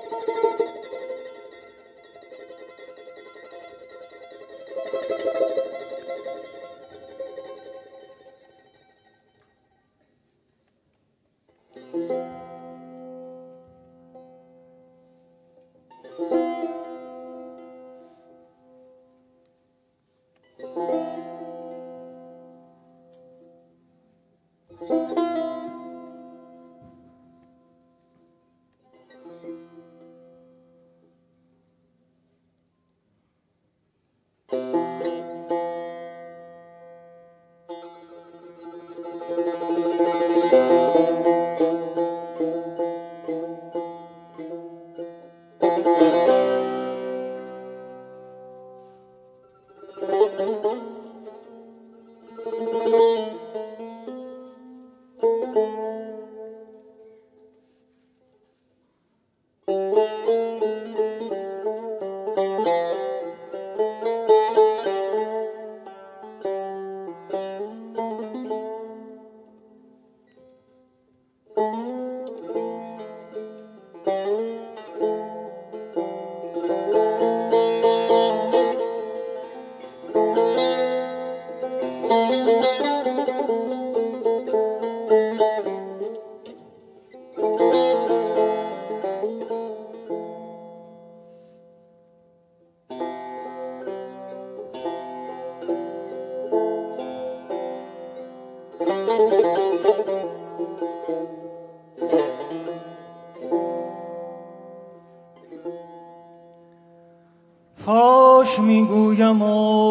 فاش میگویم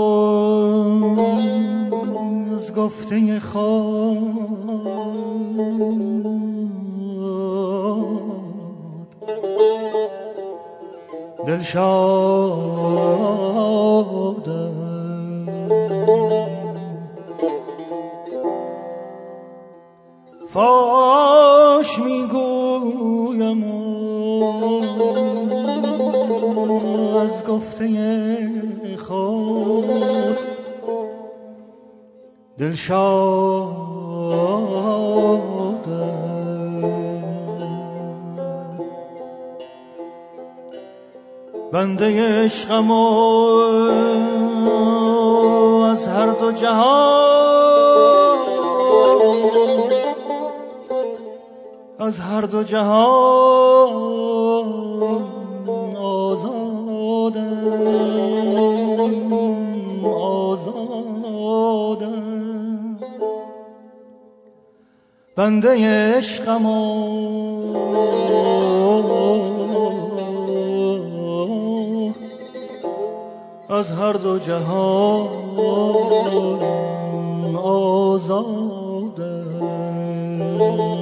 از گفته خود دل شاده فاش میگویم از گفته خود دل شاده بنده عشقم از هر دو جهان از هر دو جهان آزادم بنده عشقم از هر دو جهان آزادم.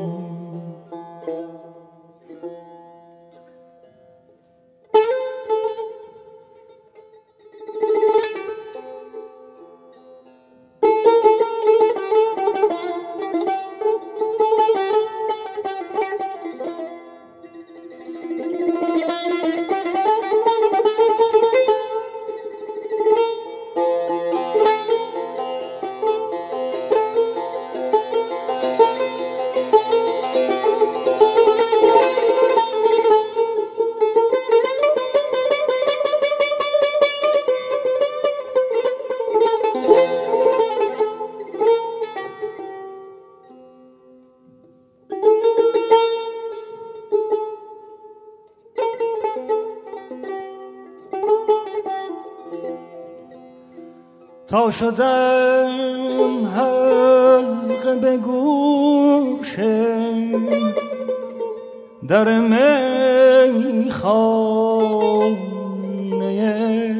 تا شدم حلقه به گوش در میخانه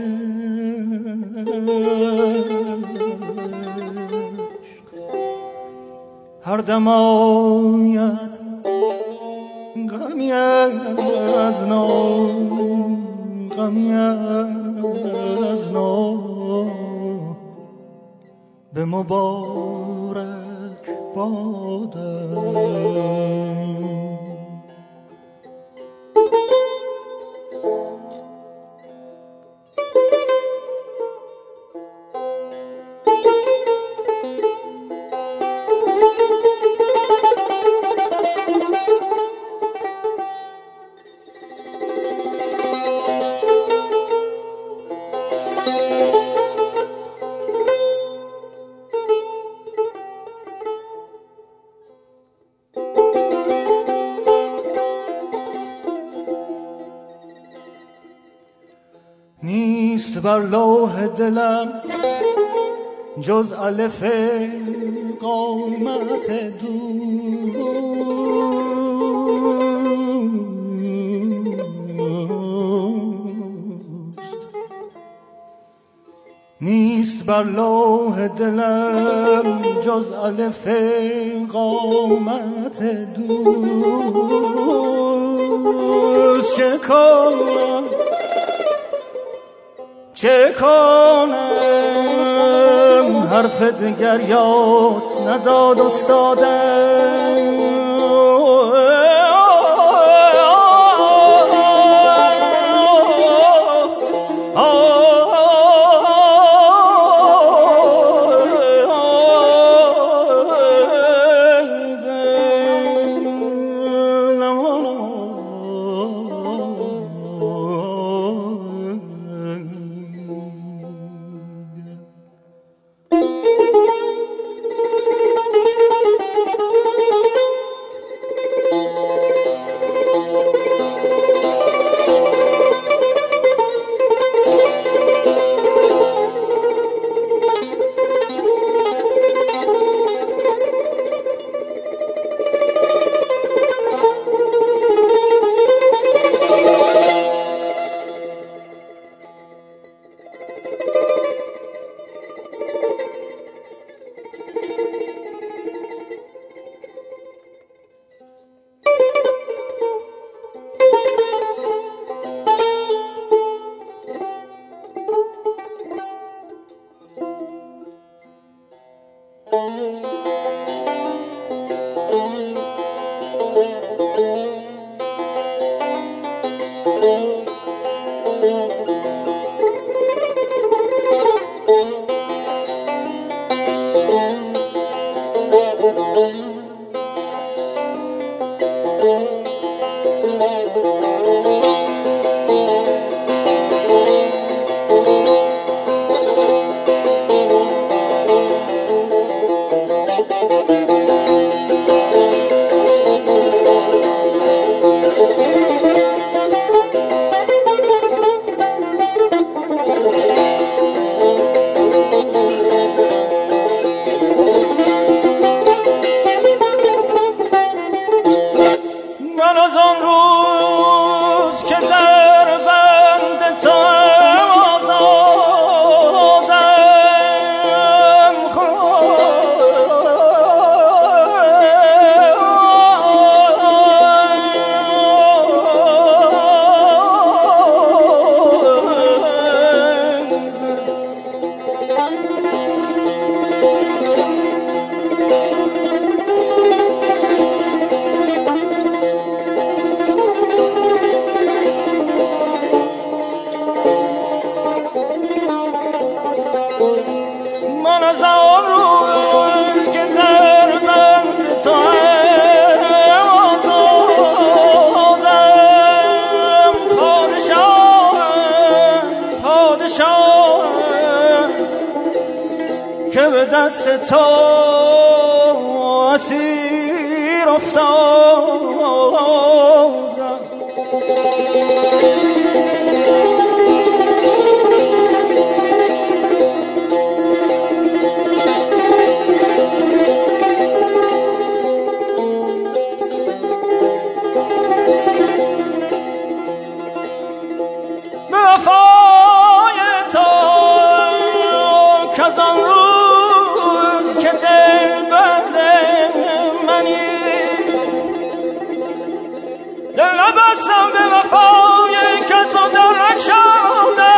هر دم آید غمی از نو غمی از نو به مبارک باده نیست بر لوح دلم جز الف قامت دوست، نیست بر لوح دلم جز الف قامت دوست. چه کنم حرف دیگر یاد نداد استادم، که به دست تو اسیر افتادم. به وفای تو که از آن روز که دل بند منی دل نبستم به وفای کس و درک شده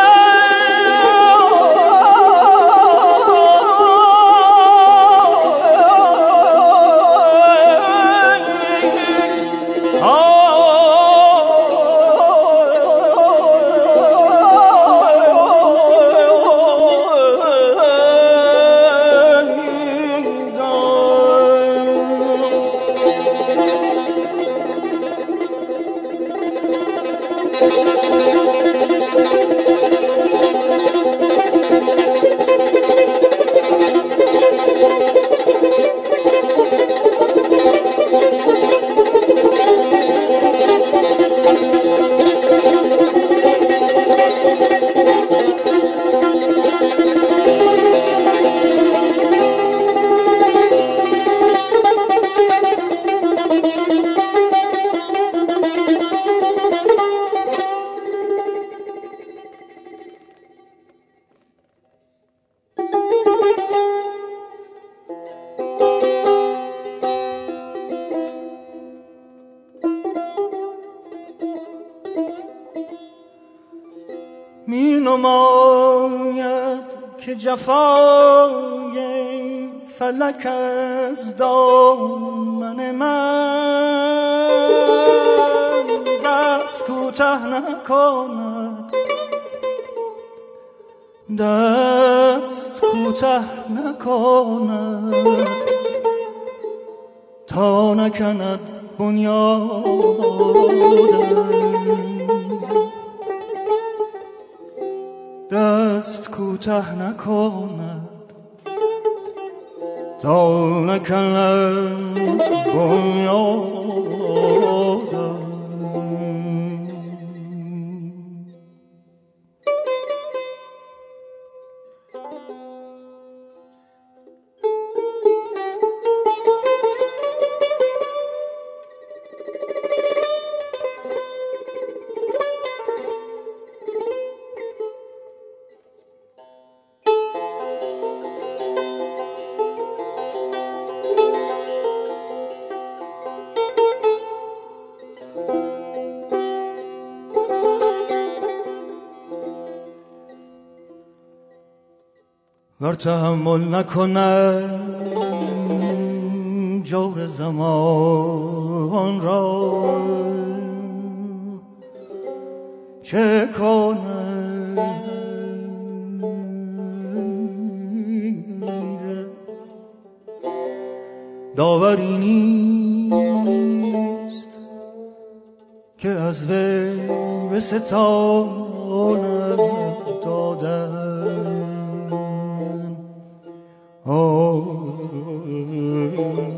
می نماید که جفای فلک از دامن من دست کوته نکند، دست کوته نکند تا نکند بنیادم، دست کوته نکند تا نکند بنیادم. ور تحمل نکند جور زمان را چه کند؟ داوری نیست که از وی به ستاند دادن.